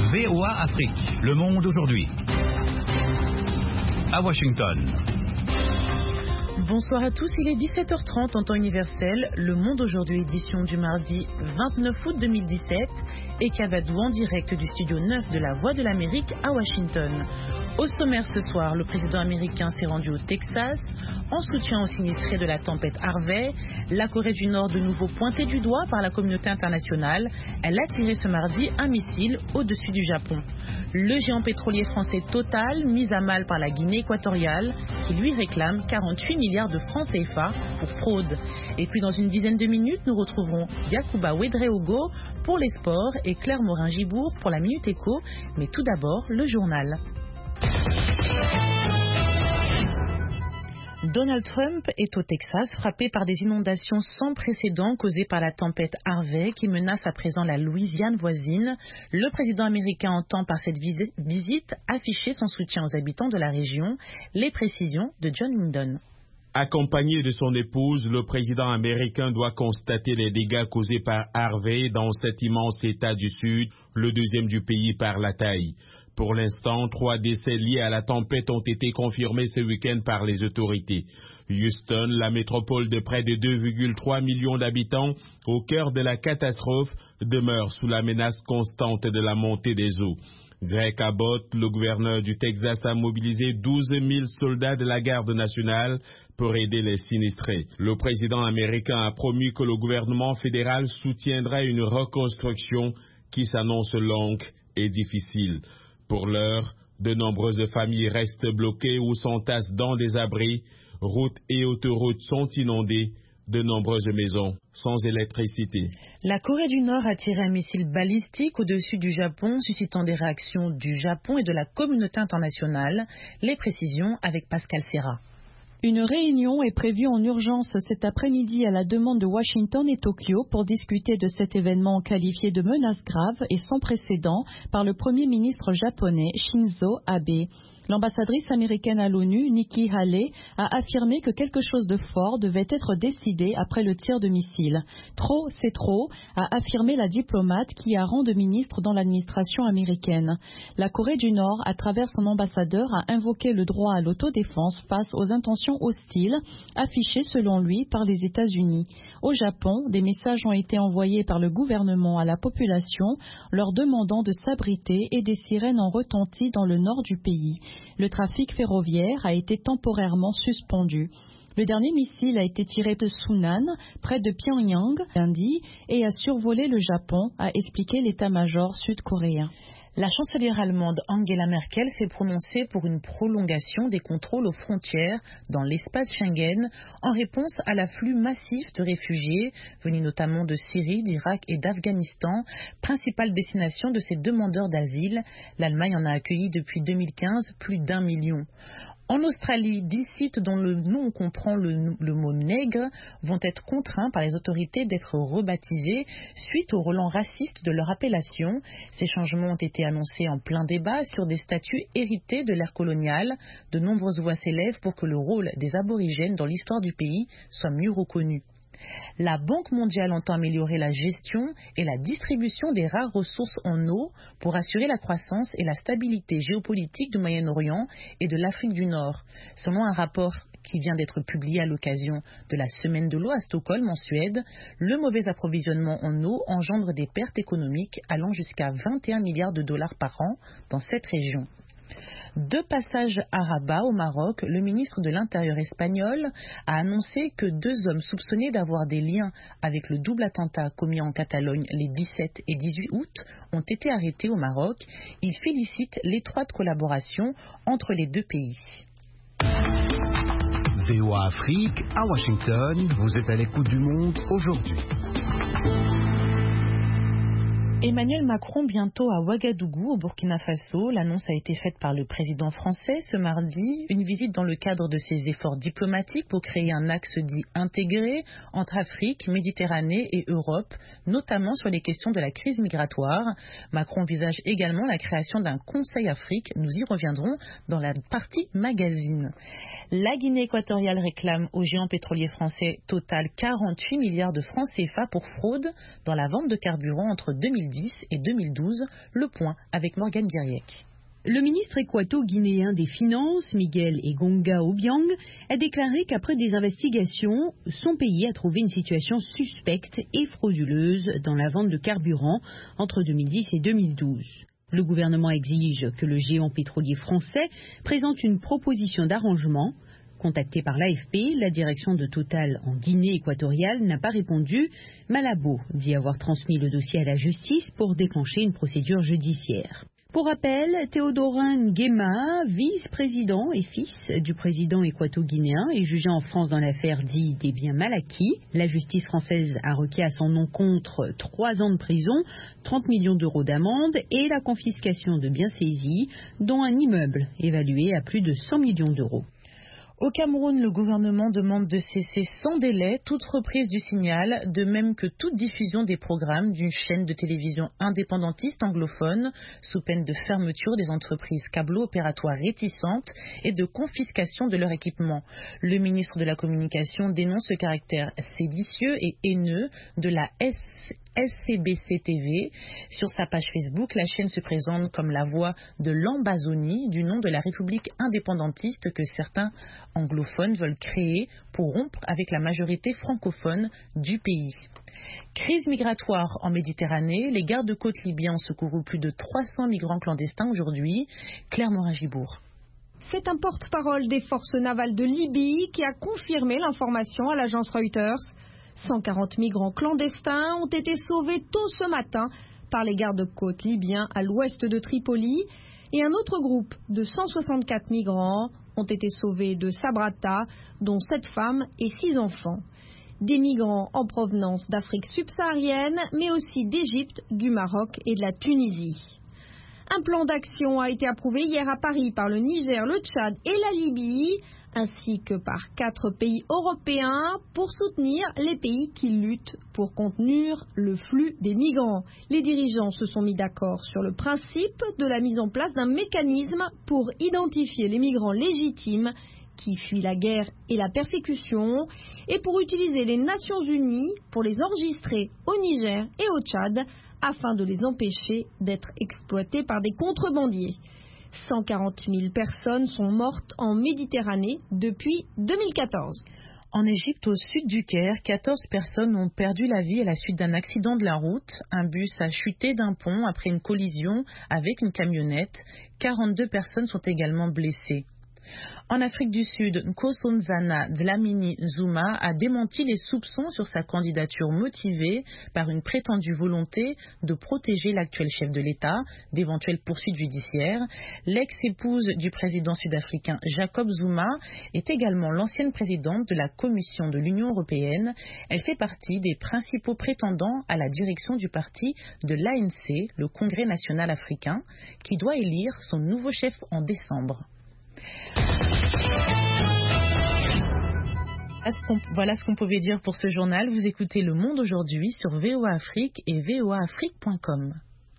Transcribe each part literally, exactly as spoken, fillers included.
V O A Afrique, le monde aujourd'hui. À Washington. Bonsoir à tous, il est dix-sept heures trente en temps universel. Le Monde aujourd'hui, édition du mardi vingt-neuf août deux mille dix-sept. Et Cavadou en direct du studio neuf de la Voix de l'Amérique à Washington. Au sommaire ce soir, le président américain s'est rendu au Texas en soutien aux sinistrés de la tempête Harvey. La Corée du Nord de nouveau pointée du doigt par la communauté internationale. Elle a tiré ce mardi un missile au-dessus du Japon. Le géant pétrolier français Total, mis à mal par la Guinée équatoriale, qui lui réclame quarante-huit milliards de francs C F A pour fraude. Et puis dans une dizaine de minutes, nous retrouverons Yacouba Ouedraogo pour les sports et Claire Morin-Gibourg pour la Minute Éco. Mais tout d'abord, le journal. Donald Trump est au Texas, frappé par des inondations sans précédent causées par la tempête Harvey qui menace à présent la Louisiane voisine. Le président américain entend par cette visite afficher son soutien aux habitants de la région. Les précisions de John Lindon. Accompagné de son épouse, le président américain doit constater les dégâts causés par Harvey dans cet immense État du Sud, le deuxième du pays par la taille. Pour l'instant, trois décès liés à la tempête ont été confirmés ce week-end par les autorités. Houston, la métropole de près de deux virgule trois millions d'habitants, au cœur de la catastrophe, demeure sous la menace constante de la montée des eaux. Greg Abbott, le gouverneur du Texas, a mobilisé douze mille soldats de la garde nationale pour aider les sinistrés. Le président américain a promis que le gouvernement fédéral soutiendra une reconstruction qui s'annonce longue et difficile. Pour l'heure, de nombreuses familles restent bloquées ou s'entassent dans des abris. Routes et autoroutes sont inondées. De nombreuses maisons sans électricité. La Corée du Nord a tiré un missile balistique au-dessus du Japon, suscitant des réactions du Japon et de la communauté internationale. Les précisions avec Pascal Serra. Une réunion est prévue en urgence cet après-midi à la demande de Washington et Tokyo pour discuter de cet événement qualifié de menace grave et sans précédent par le Premier ministre japonais Shinzo Abe. L'ambassadrice américaine à l'ONU, Nikki Haley, a affirmé que quelque chose de fort devait être décidé après le tir de missile. Trop, c'est trop, a affirmé la diplomate qui a rang de ministre dans l'administration américaine. La Corée du Nord, à travers son ambassadeur, a invoqué le droit à l'autodéfense face aux intentions hostiles affichées selon lui par les États-Unis. Au Japon, des messages ont été envoyés par le gouvernement à la population, leur demandant de s'abriter et des sirènes ont retenti dans le nord du pays. Le trafic ferroviaire a été temporairement suspendu. Le dernier missile a été tiré de Sunan, près de Pyongyang, lundi, et a survolé le Japon, a expliqué l'état-major sud-coréen. La chancelière allemande Angela Merkel s'est prononcée pour une prolongation des contrôles aux frontières dans l'espace Schengen en réponse à l'afflux massif de réfugiés venus notamment de Syrie, d'Irak et d'Afghanistan, principale destination de ces demandeurs d'asile. L'Allemagne en a accueilli depuis deux mille quinze plus d'un million. En Australie, dix sites dont le nom comprend le, le mot nègre vont être contraints par les autorités d'être rebaptisés suite au relent raciste de leur appellation. Ces changements ont été annoncés en plein débat sur des statuts hérités de l'ère coloniale. De nombreuses voix s'élèvent pour que le rôle des aborigènes dans l'histoire du pays soit mieux reconnu. La Banque mondiale entend améliorer la gestion et la distribution des rares ressources en eau pour assurer la croissance et la stabilité géopolitique du Moyen-Orient et de l'Afrique du Nord. Selon un rapport qui vient d'être publié à l'occasion de la Semaine de l'eau à Stockholm en Suède, le mauvais approvisionnement en eau engendre des pertes économiques allant jusqu'à vingt et un milliards de dollars par an dans cette région. De passage à Rabat, au Maroc, le ministre de l'Intérieur espagnol a annoncé que deux hommes soupçonnés d'avoir des liens avec le double attentat commis en Catalogne les dix-sept et dix-huit août ont été arrêtés au Maroc. Il félicite l'étroite collaboration entre les deux pays. V O A Afrique, à Washington, vous êtes à l'écoute du monde aujourd'hui. Emmanuel Macron bientôt à Ouagadougou, au Burkina Faso. L'annonce a été faite par le président français ce mardi. Une visite dans le cadre de ses efforts diplomatiques pour créer un axe dit intégré entre Afrique, Méditerranée et Europe, notamment sur les questions de la crise migratoire. Macron envisage également la création d'un Conseil Afrique. Nous y reviendrons dans la partie magazine. La Guinée équatoriale réclame au géant pétrolier français Total quarante-huit milliards de francs C F A pour fraude dans la vente de carburant entre deux mille dix et deux mille douze. Le point avec Morgane Diriec. Le ministre équato-guinéen des Finances, Miguel Engonga Obiang, a déclaré qu'après des investigations, son pays a trouvé une situation suspecte et frauduleuse dans la vente de carburant entre deux mille dix et deux mille douze. Le gouvernement exige que le géant pétrolier français présente une proposition d'arrangement. Contacté par l'A F P, la direction de Total en Guinée équatoriale n'a pas répondu. Malabo dit avoir transmis le dossier à la justice pour déclencher une procédure judiciaire. Pour rappel, Théodorin Nguema, vice-président et fils du président équato-guinéen, est jugé en France dans l'affaire dite des biens mal acquis. La justice française a requis à son encontre trois ans de prison, trente millions d'euros d'amende et la confiscation de biens saisis, dont un immeuble évalué à plus de cent millions d'euros. Au Cameroun, le gouvernement demande de cesser sans délai toute reprise du signal, de même que toute diffusion des programmes d'une chaîne de télévision indépendantiste anglophone, sous peine de fermeture des entreprises câblo-opératoires réticentes et de confiscation de leur équipement. Le ministre de la Communication dénonce le caractère séditieux et haineux de la S C B C T V. Sur sa page Facebook, la chaîne se présente comme la voix de l'Ambazonie, du nom de la République indépendantiste que certains anglophones veulent créer pour rompre avec la majorité francophone du pays. Crise migratoire en Méditerranée, les gardes-côtes libyens ont secouru plus de trois cents migrants clandestins aujourd'hui. Claire Morin-Gibourg. C'est un porte-parole des forces navales de Libye qui a confirmé l'information à l'agence Reuters. cent quarante migrants clandestins ont été sauvés tôt ce matin par les gardes-côtes libyens à l'ouest de Tripoli et un autre groupe de cent soixante-quatre migrants ont été sauvés de Sabrata, dont sept femmes et six enfants. Des migrants en provenance d'Afrique subsaharienne, mais aussi d'Égypte, du Maroc et de la Tunisie. Un plan d'action a été approuvé hier à Paris par le Niger, le Tchad et la Libye, ainsi que par quatre pays européens pour soutenir les pays qui luttent pour contenir le flux des migrants. Les dirigeants se sont mis d'accord sur le principe de la mise en place d'un mécanisme pour identifier les migrants légitimes qui fuient la guerre et la persécution et pour utiliser les Nations Unies pour les enregistrer au Niger et au Tchad afin de les empêcher d'être exploités par des contrebandiers. cent quarante mille personnes sont mortes en Méditerranée depuis deux mille quatorze. En Égypte, au sud du Caire, quatorze personnes ont perdu la vie à la suite d'un accident de la route. Un bus a chuté d'un pont après une collision avec une camionnette. quarante-deux personnes sont également blessées. En Afrique du Sud, Nkosazana Dlamini Zuma a démenti les soupçons sur sa candidature motivée par une prétendue volonté de protéger l'actuel chef de l'État d'éventuelles poursuites judiciaires. L'ex-épouse du président sud-africain Jacob Zuma est également l'ancienne présidente de la Commission de l'Union européenne. Elle fait partie des principaux prétendants à la direction du parti de l'A N C, le Congrès national africain, qui doit élire son nouveau chef en décembre. Voilà ce qu'on pouvait dire pour ce journal. Vous écoutez Le Monde aujourd'hui sur V O A Afrique et v o a afrique point com.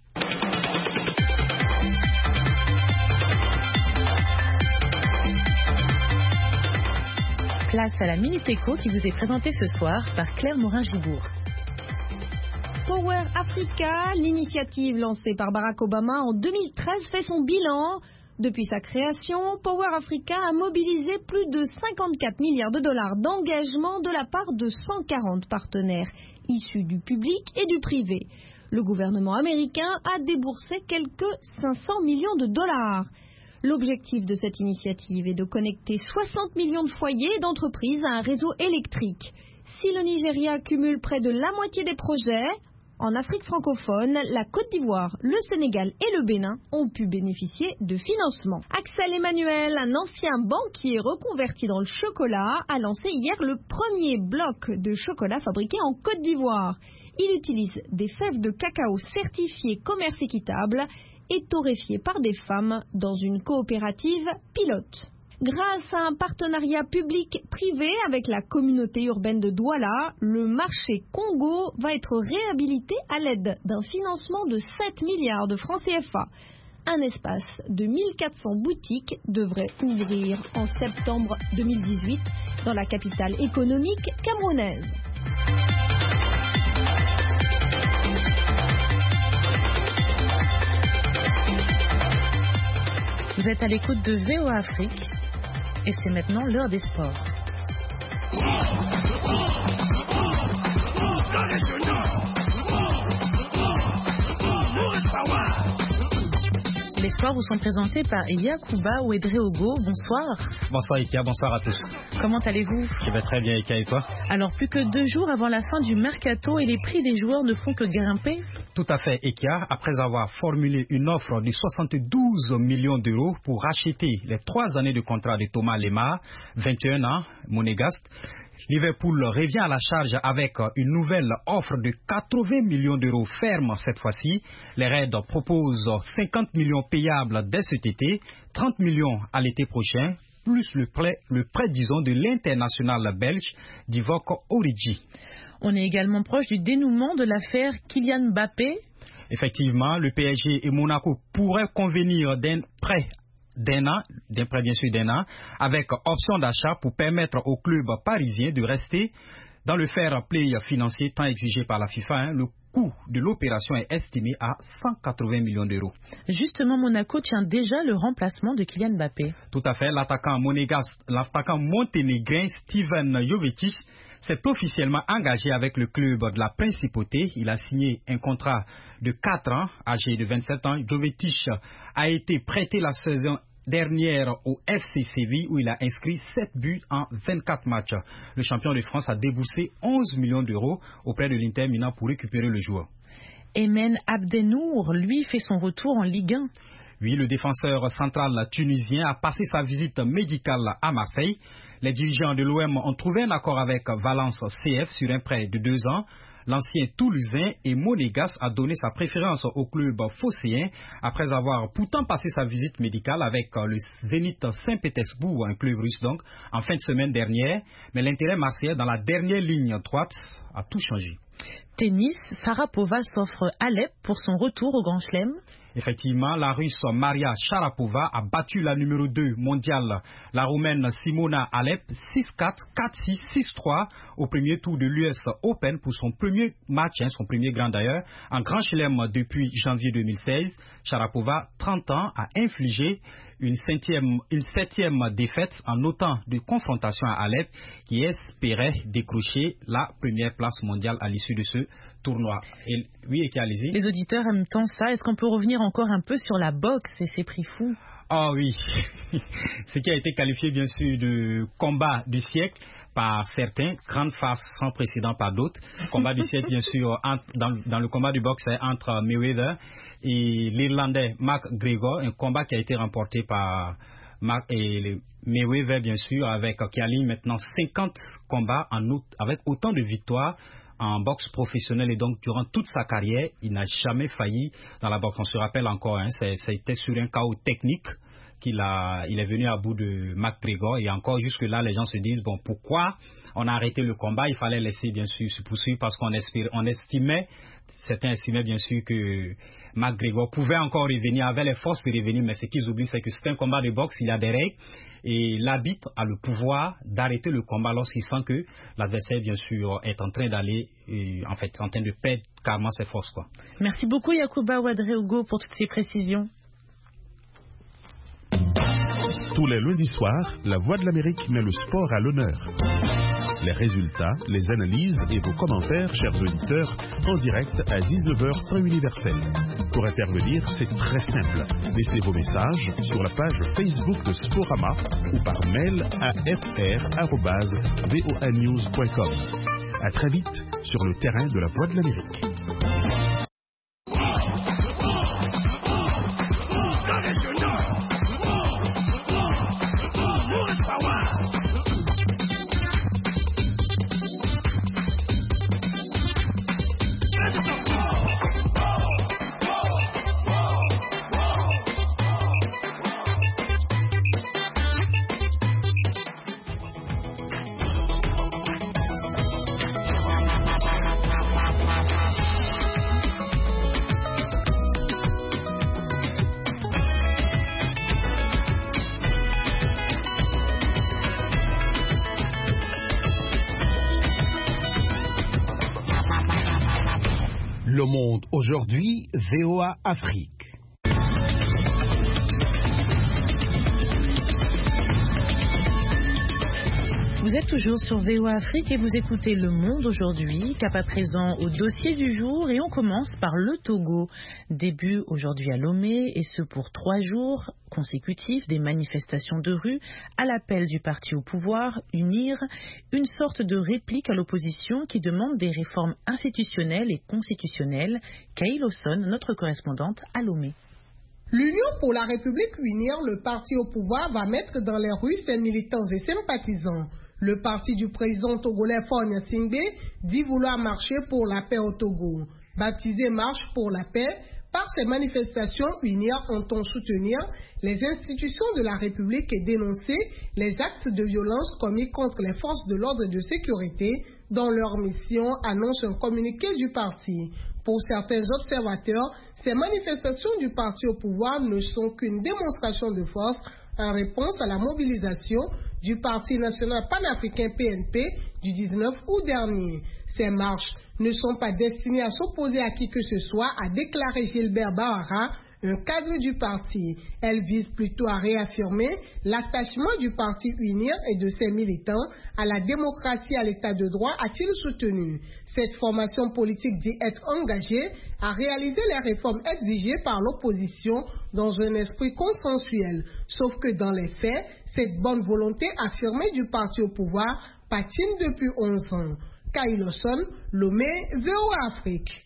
Place à la Minute Éco qui vous est présentée ce soir par Claire Morin-Gibourg. Power Africa, l'initiative lancée par Barack Obama en deux mille treize, fait son bilan. Depuis sa création, Power Africa a mobilisé plus de cinquante-quatre milliards de dollars d'engagement de la part de cent quarante partenaires issus du public et du privé. Le gouvernement américain a déboursé quelques cinq cents millions de dollars. L'objectif de cette initiative est de connecter soixante millions de foyers et d'entreprises à un réseau électrique. Si le Nigeria cumule près de la moitié des projets, en Afrique francophone, la Côte d'Ivoire, le Sénégal et le Bénin ont pu bénéficier de financement. Axel Emmanuel, un ancien banquier reconverti dans le chocolat, a lancé hier le premier bloc de chocolat fabriqué en Côte d'Ivoire. Il utilise des fèves de cacao certifiées commerce équitable et torréfiées par des femmes dans une coopérative pilote. Grâce à un partenariat public-privé avec la communauté urbaine de Douala, le marché Congo va être réhabilité à l'aide d'un financement de sept milliards de francs C F A. Un espace de mille quatre cents boutiques devrait ouvrir en septembre deux mille dix-huit dans la capitale économique camerounaise. Vous êtes à l'écoute de V O A Afrique et c'est maintenant l'heure des sports. Les sports vous sont présentés par Yacouba Ouedraogo. Bonsoir. Bonsoir Ika, bonsoir à tous. Comment allez-vous? Je vais très bien Ika, et toi? Alors plus que deux jours avant la fin du mercato et les prix des joueurs ne font que grimper? Tout à fait Ika, après avoir formulé une offre de soixante-douze millions d'euros pour racheter les trois années de contrat de Thomas Lemar, vingt et un ans, monégasque, Liverpool revient à la charge avec une nouvelle offre de quatre-vingts millions d'euros ferme cette fois-ci. Les Reds proposent cinquante millions payables dès cet été, trente millions à l'été prochain, plus le prêt, le prêt disons, de l'international belge Divock Origi. On est également proche du dénouement de l'affaire Kylian Mbappé. Effectivement, le P S G et Monaco pourraient convenir d'un prêt d'un an, d'un prêt bien sûr d'un an, avec option d'achat pour permettre au club parisien de rester dans le fair play financier tant exigé par la FIFA. Hein. Le coût de l'opération est estimé à cent quatre-vingts millions d'euros. Justement, Monaco tient déjà le remplacement de Kylian Mbappé. Tout à fait, l'attaquant monégasque, l'attaquant monténégrin Stevan Jovetic s'est officiellement engagé avec le club de la Principauté. Il a signé un contrat de quatre ans, âgé de vingt-sept ans. Jovetic a été prêté la saison dernière au F C Séville où il a inscrit sept buts en vingt-quatre matchs. Le champion de France a déboursé onze millions d'euros auprès de l'Inter Milan pour récupérer le joueur. Emen Abdenour, lui, fait son retour en Ligue un. Oui, le défenseur central tunisien a passé sa visite médicale à Marseille. Les dirigeants de l'O M ont trouvé un accord avec Valence C F sur un prêt de deux ans. L'ancien Toulousain et monégasque a donné sa préférence au club phocéen après avoir pourtant passé sa visite médicale avec le Zénith Saint-Pétersbourg, un club russe donc, en fin de semaine dernière. Mais l'intérêt marseillais dans la dernière ligne droite a tout changé. Tennis, Sharapova s'offre Alep pour son retour au Grand Chelem. Effectivement, la Russe Maria Sharapova a battu la numéro deux mondiale, la Roumaine Simona Alep, six quatre, quatre six, six trois au premier tour de l'U S Open pour son premier match, hein, son premier grand d'ailleurs, en Grand Chelem depuis janvier deux mille seize. Sharapova, trente ans, a infligé une septième, une septième défaite en autant de confrontations à Alep qui espérait décrocher la première place mondiale à l'issue de ce tournoi. Et, oui, et qui allez-y. Les auditeurs aiment tant ça. Est-ce qu'on peut revenir encore un peu sur la boxe et ses prix fous? Ah oui, ce qui a été qualifié bien sûr de combat du siècle par certains, grande farce sans précédent par d'autres. Combat du siècle bien sûr, entre, dans, dans le combat du boxe entre Mayweather et l'Irlandais McGregor, un combat qui a été remporté par Mark et Mayweather bien sûr, avec qui aligne maintenant cinquante combats en, avec autant de victoires en boxe professionnelle et donc durant toute sa carrière, il n'a jamais failli dans la boxe. On se rappelle encore, hein, c'était sur un chaos technique qu'il a, il est venu à bout de McGregor et encore jusque là les gens se disent bon pourquoi on a arrêté le combat, il fallait laisser bien sûr se poursuivre parce qu'on espérait, on estimait, certains estimaient bien sûr que McGregor pouvait encore revenir, avait les forces de revenir, mais ce qu'ils oublient c'est que c'est un combat de boxe, il y a des règles et l'arbitre a le pouvoir d'arrêter le combat lorsqu'il sent que l'adversaire bien sûr est en train d'aller, euh, en fait en train de perdre carrément ses forces quoi. Merci beaucoup Yacouba Ouedraogo pour toutes ces précisions. Tous les lundis soirs, La Voix de l'Amérique met le sport à l'honneur. Les résultats, les analyses et vos commentaires, chers auditeurs, en direct à dix-neuf heures heure universelle. Pour intervenir, c'est très simple. Laissez vos messages sur la page Facebook de Sporama ou par mail à f r arobase voa news point com. À très vite sur le terrain de La Voix de l'Amérique. Le Monde aujourd'hui, V O A Afrique. Vous êtes toujours sur V O A Afrique et vous écoutez Le Monde aujourd'hui. Cap à présent au dossier du jour et on commence par le Togo. Début aujourd'hui à Lomé et ce pour trois jours consécutifs des manifestations de rue à l'appel du parti au pouvoir, UNIR, une sorte de réplique à l'opposition qui demande des réformes institutionnelles et constitutionnelles. Kaïl Osson, notre correspondante à Lomé. L'Union pour la République UNIR, le parti au pouvoir, va mettre dans les rues ses militants et sympathisants. Le parti du président togolais Faure Gnassingbé dit vouloir marcher pour la paix au Togo. Baptisé Marche pour la paix, par ces manifestations, UNIR entend soutenir les institutions de la République et dénoncer les actes de violence commis contre les forces de l'ordre et de sécurité dont leur mission annonce un communiqué du parti. Pour certains observateurs, ces manifestations du parti au pouvoir ne sont qu'une démonstration de force en réponse à la mobilisation du Parti national panafricain P N P du dix-neuf août dernier. Ces marches ne sont pas destinées à s'opposer à qui que ce soit, a déclaré Gilbert Bahara, un cadre du parti. Elles visent plutôt à réaffirmer l'attachement du parti UNIR et de ses militants à la démocratie et à l'état de droit, a-t-il soutenu. Cette formation politique dit être engagée à réaliser les réformes exigées par l'opposition dans un esprit consensuel. Sauf que dans les faits, cette bonne volonté affirmée du parti au pouvoir patine depuis onze ans. Kaïl Osson, Lomé, V O A Afrique.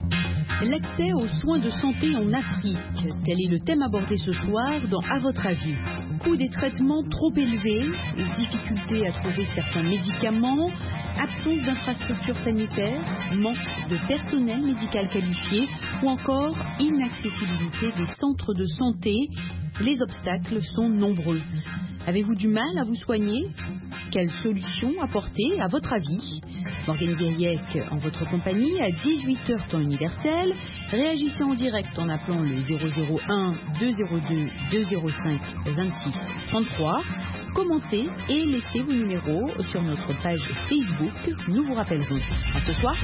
L'accès aux soins de santé en Afrique, tel est le thème abordé ce soir dans À votre avis. Coût des traitements trop élevés, difficultés à trouver certains médicaments, absence d'infrastructures sanitaires, manque de personnel médical qualifié ou encore inaccessibilité des centres de santé. Les obstacles sont nombreux. Avez-vous du mal à vous soigner? Quelles solutions apporter à votre avis? Morgane Guériec en votre compagnie à dix-huit heures temps universel. Réagissez en direct en appelant le zéro zéro un deux zéro deux deux zéro cinq vingt-six trente-trois. Commentez et laissez vos numéros sur notre page Facebook. Nous vous rappellerons. À ce soir.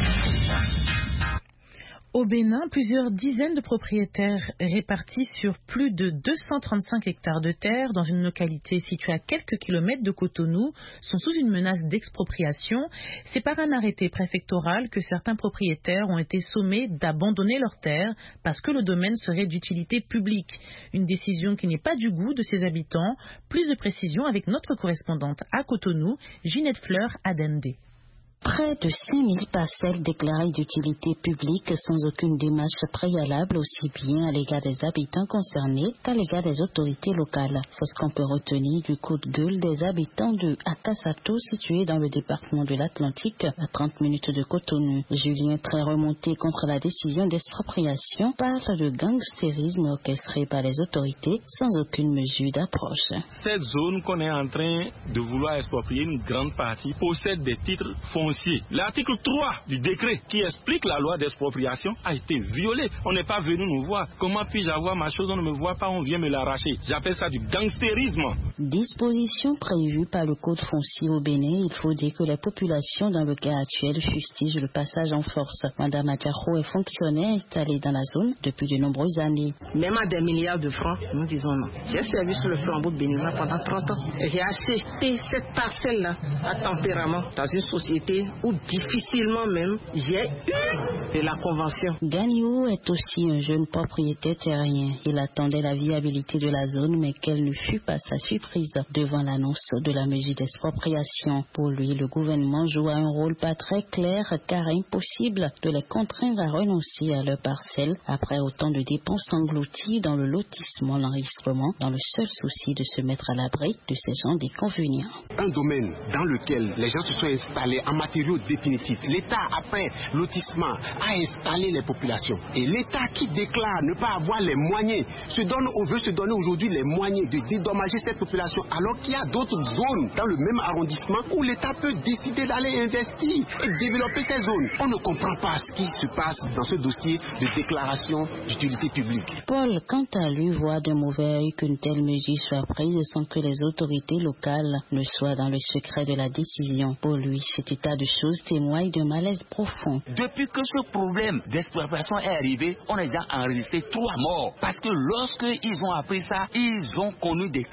Au Bénin, plusieurs dizaines de propriétaires répartis sur plus de deux cent trente-cinq hectares de terre dans une localité située à quelques kilomètres de Cotonou sont sous une menace d'expropriation. C'est par un arrêté préfectoral que certains propriétaires ont été sommés d'abandonner leurs terres parce que le domaine serait d'utilité publique. Une décision qui n'est pas du goût de ses habitants. Plus de précisions avec notre correspondante à Cotonou, Ginette Fleur Adende. Près de cinq mille parcelles déclarées d'utilité publique sans aucune démarche préalable aussi bien à l'égard des habitants concernés qu'à l'égard des autorités locales. C'est ce qu'on peut retenir du coup de gueule des habitants de Akasato situé dans le département de l'Atlantique à trente minutes de Cotonou. Julien, très remonté contre la décision d'expropriation, parle de gangstérisme orchestré par les autorités sans aucune mesure d'approche. Cette zone qu'on est en train de vouloir exproprier, une grande partie, possède des titres fonciers. L'article trois du décret qui explique la loi d'expropriation a été violé. On n'est pas venu nous voir. Comment puis-je avoir ma chose? On ne me voit pas, on vient me l'arracher. J'appelle ça du gangstérisme. Disposition prévue par le Code foncier au Bénin, il faut dire que les populations dans le cas actuel fustigent le passage en force. Madame Adjaro est fonctionnaire installée dans la zone depuis de nombreuses années. Même à des milliards de francs, nous disons non. J'ai servi sur le flambeau de Bénin pendant trente ans. Et j'ai acheté cette parcelle-là à tempérament dans une société où difficilement même j'ai eu de la convention. Gagnou est aussi un jeune propriétaire terrien. Il attendait la viabilité de la zone, mais quelle ne fut pas sa surprise devant l'annonce de la mesure d'expropriation. Pour lui, le gouvernement joue un rôle pas très clair car impossible de les contraindre à renoncer à leurs parcelles après autant de dépenses englouties dans le lotissement, l'enregistrement, dans le seul souci de se mettre à l'abri de ces gens déconvenants. Un domaine dans lequel les gens se sont installés en matériaux définitifs. L'État, après lotissement, a installé les populations. Et l'État qui déclare ne pas avoir les moyens, se donne, veut se donner aujourd'hui les moyens de dédommager cette population, alors qu'il y a d'autres zones dans le même arrondissement où l'État peut décider d'aller investir et développer ces zones. On ne comprend pas ce qui se passe dans ce dossier de déclaration d'utilité publique. Paul, quant à lui, voit de mauvais œil qu'une telle mesure soit prise sans que les autorités locales ne soient dans le secret de la décision. Pour lui, cet état de choses témoigne d'un malaise profond. Depuis que ce problème d'expropriation est arrivé, on a déjà enregistré trois morts. Parce que lorsqu'ils ont appris ça, ils ont connu des crises cardiaques.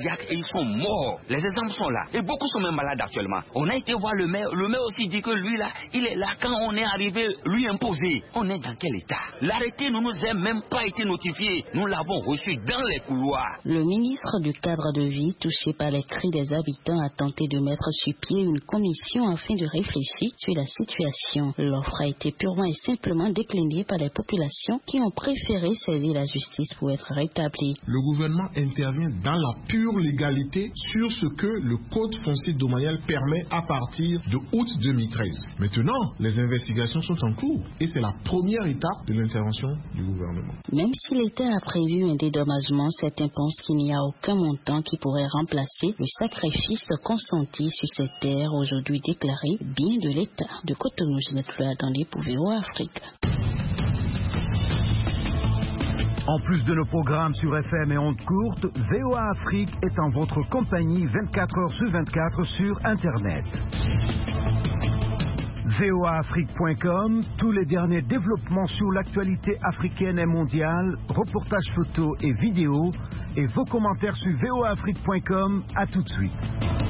cardiaque et ils sont morts. Les exemples sont là. Et beaucoup sont même malades actuellement. On a été voir le maire. Le maire aussi dit que lui là, il est là quand on est arrivé lui imposer. On est dans quel état? L'arrêté ne nous a même pas été notifié. Nous l'avons reçu dans les couloirs. Le ministre du cadre de vie, touché par les cris des habitants, a tenté de mettre sur pied une commission afin de réfléchir sur la situation. L'offre a été purement et simplement déclinée par les populations qui ont préféré saisir la justice pour être rétablie. Le gouvernement intervient dans la pure légalité sur ce que le Code foncier domanial permet à partir de août deux mille treize. Maintenant, les investigations sont en cours et c'est la première étape de l'intervention du gouvernement. Même si l'État a prévu un dédommagement, certains pensent qu'il n'y a aucun montant qui pourrait remplacer le sacrifice consenti sur ces terres aujourd'hui déclarées bien de l'État. De Cotonou, Ginette Fleur dans les V O A Afrique. En plus de nos programmes sur F M et ondes courtes, V O A Afrique est en votre compagnie vingt-quatre heures sur vingt-quatre sur Internet. V O A Afrique point com, tous les derniers développements sur l'actualité africaine et mondiale, reportages photos et vidéos, et vos commentaires sur V O A Afrique point com. À tout de suite.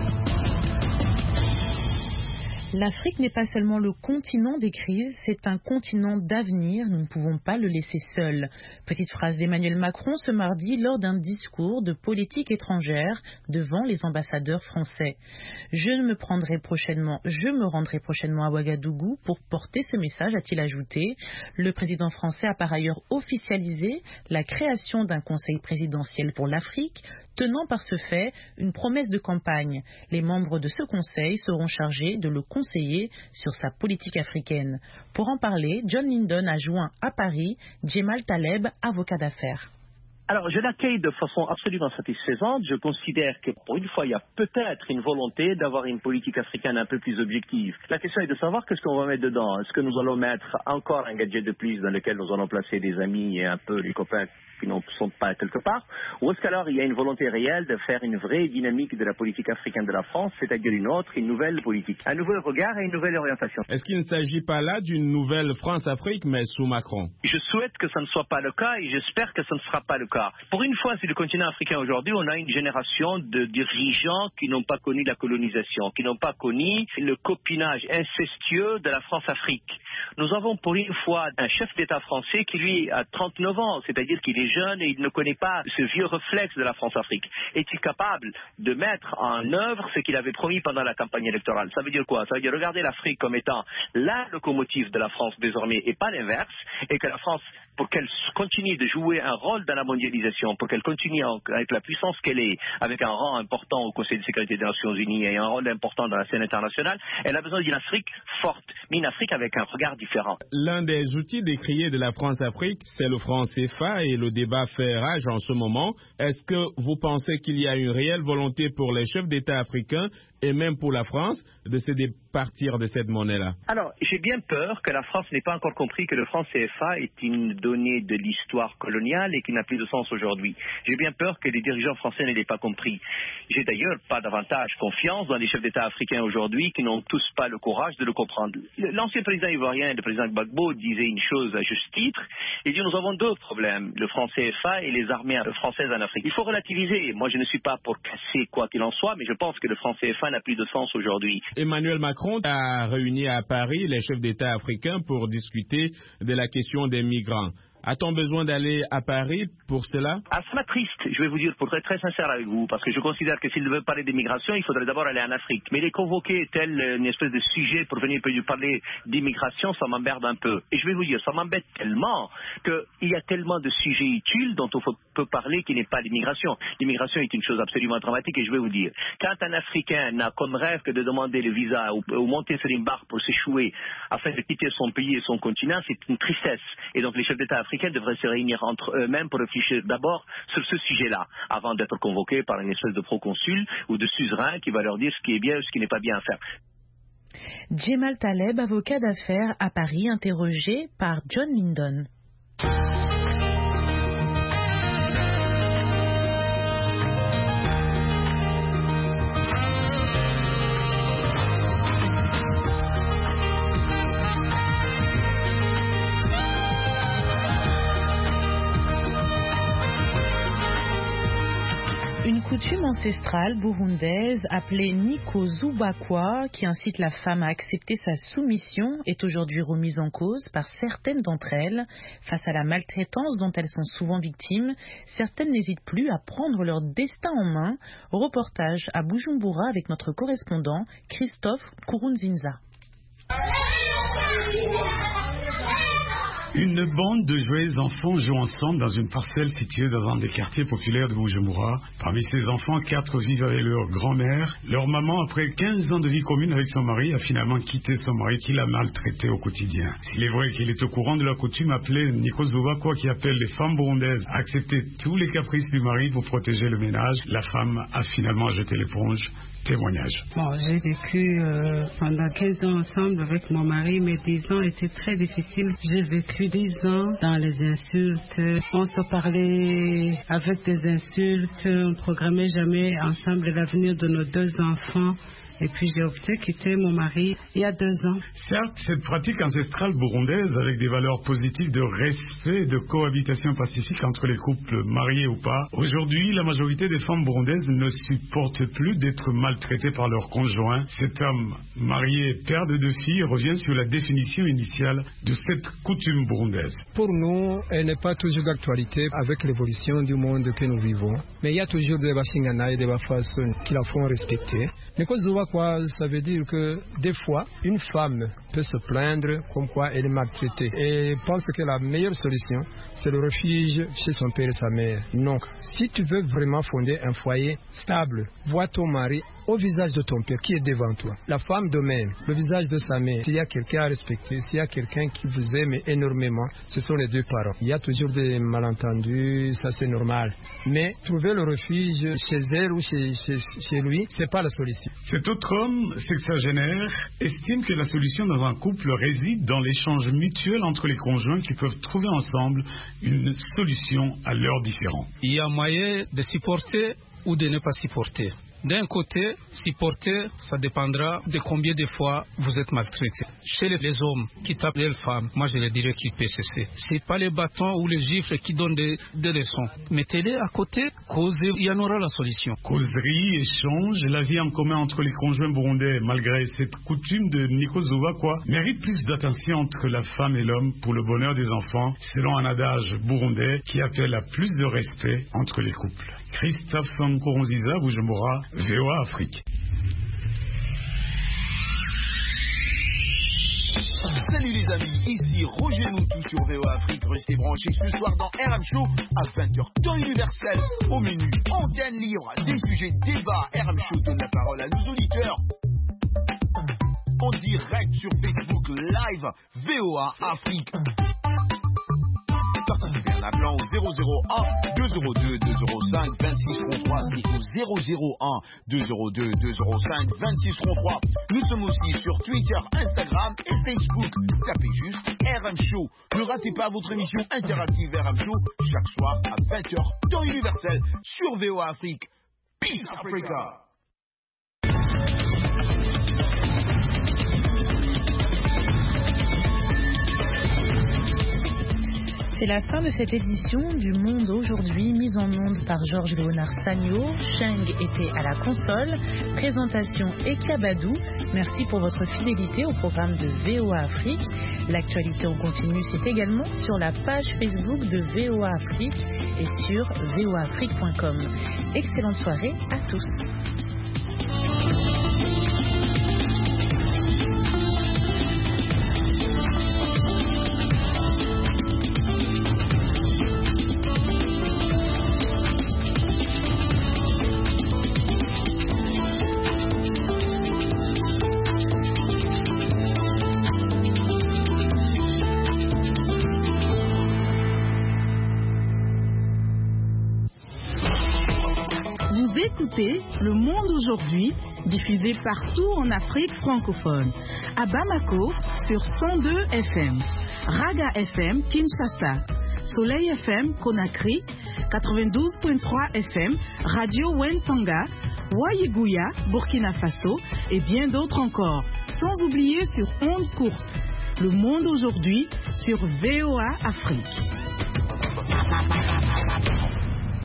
L'Afrique n'est pas seulement le continent des crises, c'est un continent d'avenir, nous ne pouvons pas le laisser seul. Petite phrase d'Emmanuel Macron ce mardi lors d'un discours de politique étrangère devant les ambassadeurs français. Je me prendrai prochainement, je me rendrai prochainement à Ouagadougou pour porter ce message, a-t-il ajouté. Le président français a par ailleurs officialisé la création d'un conseil présidentiel pour l'Afrique, tenant par ce fait une promesse de campagne. Les membres de ce conseil seront chargés de le conseiller sur sa politique africaine. Pour en parler, John Lindon a joint à Paris Djemal Taleb, avocat d'affaires. Alors, je l'accueille de façon absolument satisfaisante. Je considère que, pour une fois, il y a peut-être une volonté d'avoir une politique africaine un peu plus objective. La question est de savoir qu'est-ce qu'on va mettre dedans. Est-ce que nous allons mettre encore un gadget de plus dans lequel nous allons placer des amis et un peu les copains qui ne sont pas quelque part, ou est-ce qu'alors il y a une volonté réelle de faire une vraie dynamique de la politique africaine de la France, c'est-à-dire une autre, une nouvelle politique, un nouvel regard et une nouvelle orientation. Est-ce qu'il ne s'agit pas là d'une nouvelle France-Afrique, mais sous Macron? Je souhaite que ça ne soit pas le cas et j'espère que ça ne sera pas le cas. Pour une fois, sur le continent africain aujourd'hui, on a une génération de dirigeants qui n'ont pas connu la colonisation, qui n'ont pas connu le copinage incestueux de la France-Afrique. Nous avons pour une fois un chef d'État français qui, lui, a trente-neuf ans, c'est-à-dire qu'il est jeune et il ne connaît pas ce vieux réflexe de la France-Afrique. Est-il capable de mettre en œuvre ce qu'il avait promis pendant la campagne électorale? Ça veut dire quoi? Ça veut dire regarder l'Afrique comme étant la locomotive de la France désormais et pas l'inverse, et que la France, pour qu'elle continue de jouer un rôle dans la mondialisation, pour qu'elle continue avec la puissance qu'elle est, avec un rang important au Conseil de sécurité des Nations Unies et un rôle important dans la scène internationale, elle a besoin d'une Afrique forte, mais une Afrique avec un regard différent. L'un des outils décriés de la France-Afrique, c'est le franc C F A et le débat fait rage en ce moment. Est-ce que vous pensez qu'il y a une réelle volonté pour les chefs d'État africains et même pour la France de se départir de cette monnaie-là? Alors, j'ai bien peur que la France n'ait pas encore compris que le franc C F A est une donnée de l'histoire coloniale et qui n'a plus de sens aujourd'hui. J'ai bien peur que les dirigeants français ne l'aient pas compris. J'ai d'ailleurs pas davantage confiance dans les chefs d'État africains aujourd'hui qui n'ont tous pas le courage de le comprendre. L'ancien président ivoirien, le président Gbagbo, disait une chose à juste titre. Il dit nous avons deux problèmes, le franc C F A et les armées françaises en Afrique. Il faut relativiser. Moi, je ne suis pas pour casser quoi qu'il en soit, mais je pense que le franc C F A n'a plus de sens aujourd'hui. Emmanuel Macron a réuni à Paris les chefs d'État africains pour discuter de la question des migrants. A-t-on besoin d'aller à Paris pour cela? Ah, ça m'attriste, je vais vous dire, pour être très sincère avec vous, parce que je considère que s'il veut parler d'immigration, il faudrait d'abord aller en Afrique. Mais les convoquer tel une espèce de sujet pour venir parler d'immigration, ça m'emmerde un peu. Et je vais vous dire, ça m'embête tellement qu'il y a tellement de sujets utiles dont on peut parler qui n'est pas l'immigration. L'immigration est une chose absolument dramatique et je vais vous dire, quand un Africain n'a comme rêve que de demander le visa ou, ou monter sur une barque pour s'échouer afin de quitter son pays et son continent, c'est une tristesse. Et donc les chefs d'État africains devraient se réunir entre eux-mêmes pour réfléchir d'abord sur ce sujet-là, avant d'être convoqués par une espèce de proconsul ou de suzerain qui va leur dire ce qui est bien ou ce qui n'est pas bien à faire. Djemal Taleb, avocat d'affaires à Paris, interrogé par John Lindon. Une coutume ancestrale burundaise appelée Nikozubakwa, qui incite la femme à accepter sa soumission, est aujourd'hui remise en cause par certaines d'entre elles. Face à la maltraitance dont elles sont souvent victimes, certaines n'hésitent plus à prendre leur destin en main. Reportage à Bujumbura avec notre correspondant Christophe Kurunzinza. Une bande de joyeux enfants joue ensemble dans une parcelle située dans un des quartiers populaires de Bujumbura. Parmi ces enfants, quatre vivent avec leur grand-mère. Leur maman, après quinze ans de vie commune avec son mari, a finalement quitté son mari qui l'a maltraité au quotidien. S'il est vrai qu'il est au courant de la coutume appelée Nikozubakwa, qui appelle les femmes burundaises à accepter tous les caprices du mari pour protéger le ménage, la femme a finalement jeté l'éponge. Témoignage. Bon, j'ai vécu euh, pendant quinze ans ensemble avec mon mari, mais dix ans étaient très difficiles. J'ai vécu dix ans dans les insultes. On se parlait avec des insultes. On ne programmait jamais ensemble l'avenir de nos deux enfants. Et puis j'ai opté quitter mon mari il y a deux ans. Certes, cette pratique ancestrale burundaise avec des valeurs positives de respect et de cohabitation pacifique entre les couples mariés ou pas, aujourd'hui la majorité des femmes burundaises ne supportent plus d'être maltraitées par leur conjoint. Cet homme marié, père de deux filles, revient sur la définition initiale de cette coutume burundaise. Pour nous, elle n'est pas toujours d'actualité avec l'évolution du monde que nous vivons, mais il y a toujours des Bashingana et des Bafason qui la font respecter. Quoi, ça veut dire que des fois, une femme peut se plaindre comme quoi elle est maltraitée et pense que la meilleure solution, c'est le refuge chez son père et sa mère. Donc, si tu veux vraiment fonder un foyer stable, vois ton mari au visage de ton père qui est devant toi. La femme de même, le visage de sa mère. S'il y a quelqu'un à respecter, s'il y a quelqu'un qui vous aime énormément, ce sont les deux parents. Il y a toujours des malentendus, ça c'est normal. Mais trouver le refuge chez elle ou chez, chez, chez lui, c'est pas la solution. Cet autre homme, sexagénaire, estime que la solution dans un couple réside dans l'échange mutuel entre les conjoints qui peuvent trouver ensemble une solution à leurs différends. Il y a moyen de supporter ou de ne pas supporter. D'un côté, supporter, ça dépendra de combien de fois vous êtes maltraité. Chez les, les hommes qui tapent les femmes, moi je les dirais qu'ils peuvent cesser. C'est pas les bâtons ou les gifles qui donnent des, des leçons. Mettez-les à côté, causez, il y en aura la solution. Causerie, échange, la vie en commun entre les conjoints burundais, malgré cette coutume de Nikozubakwa, mérite plus d'attention entre la femme et l'homme pour le bonheur des enfants, selon un adage burundais qui appelle à plus de respect entre les couples. Christophe Nkurunziza, Bujumbura, V O A Afrique. Salut les amis, ici Roger Moutou sur V O A Afrique. Restez branchés ce soir dans R M Show à vingt heures temps universel. Au menu, antenne libre, des sujets de débat. R M Show donne la parole à nos auditeurs. En direct sur Facebook Live, V O A Afrique. Participez en appelant au zéro zéro un deux zéro deux deux zéro cinq vingt-six trente-trois, c'est au zéro zéro un deux zéro deux deux zéro cinq vingt-six trente-trois. Nous sommes aussi sur Twitter, Instagram et Facebook. Tapez juste R M Show. Ne ratez pas votre émission interactive R M Show chaque soir à vingt heures temps universel sur V O A Afrique. Peace Africa. C'est la fin de cette édition du Monde aujourd'hui, mise en onde par Georges Léonard Sagno. Cheng était à la console. Présentation Ekiabadou. Merci pour votre fidélité au programme de V O A Afrique. L'actualité en continu, c'est également sur la page Facebook de V O A Afrique et sur v o a afrique point com. Excellente soirée à tous. Écoutez Le Monde aujourd'hui, diffusé partout en Afrique francophone. À Bamako, sur cent deux F M. Raga F M, Kinshasa. Soleil F M, Conakry. quatre-vingt-douze virgule trois F M. Radio Wentanga. Wayiguya, Burkina Faso. Et bien d'autres encore. Sans oublier sur ondes courtes. Le Monde aujourd'hui, sur V O A Afrique.